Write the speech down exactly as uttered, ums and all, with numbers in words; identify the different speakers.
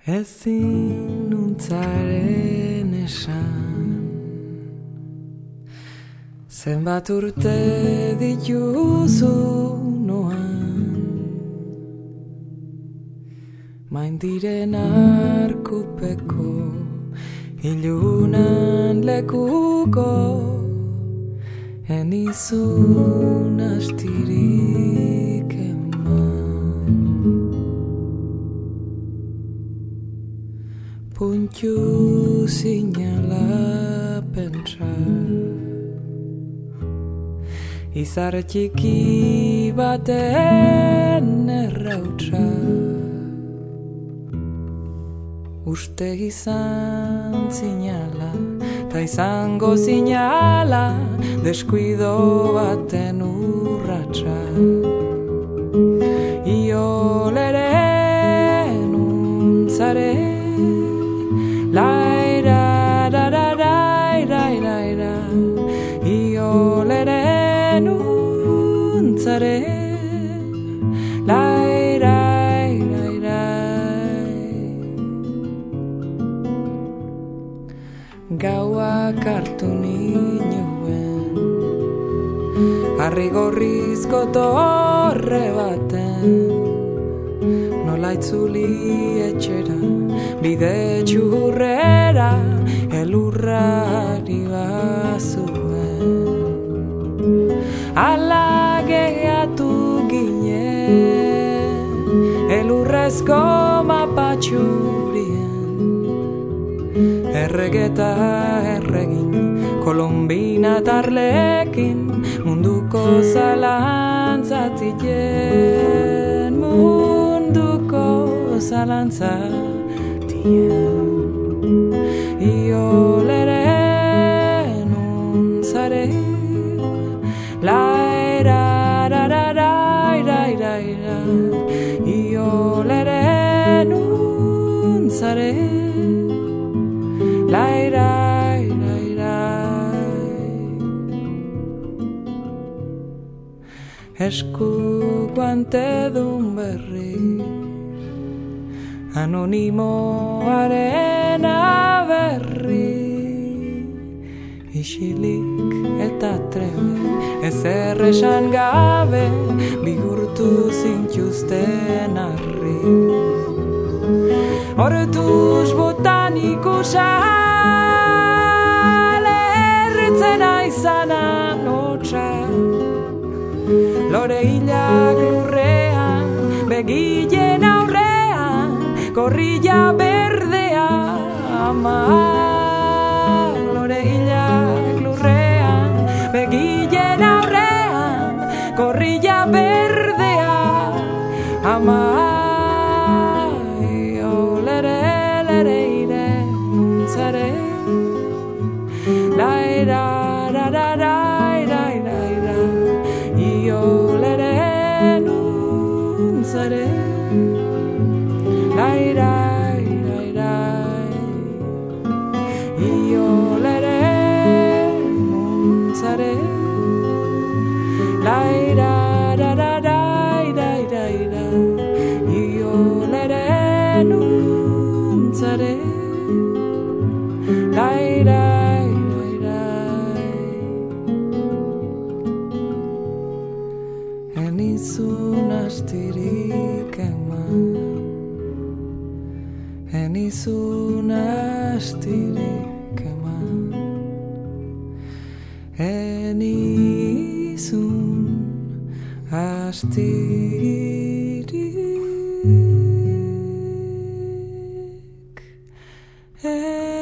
Speaker 1: Ezin nuntzaren esan, zenbat urte dituzu noan, main diren arkupeko ilunan lekuko, enizun astirik eman. Puntu zinala pentsa, izar txiki baten errautsa, uste izan zinala, ta izango zinala, deskuido baten urratsa. Iolere nuntzare, laira da da da da da da, iolere nuntzare, laira da da. Gauak hartu ninoen, harri gorrizko torre baten, nola itzuli etxera, bide txurrera, elurrari bazuen. Ala gehiatu ginen, elurrezko mapatxurien, erregeta erregin, kolombina tarlekin, munduko zalantzatien, munduko zalantzatien. Iolere nuntzare, laira da da da da da da, iolere nuntzare, laira da da. Esku guantedun berriz, anonimoaren aberri, isilik eta trebe, ezer esan gabe, bihurtu zintuzten arri. Hortuz botanikusa, lerritzen aizana notxa, lore hilak lurrean, begilen aurrean, korrilla berdea ama. Lore hilak lurrean, begilen aurrean, korrilla berdea ama. Iolere lere ire nuntzare, laira da da da da da da, iolere nuntzare, laira da da, iolere nuntzare, laira da da da da da da, iolere nuntzare, laira da da. Enizun astirik eman, enizun astirik eman, enizun astirik eman.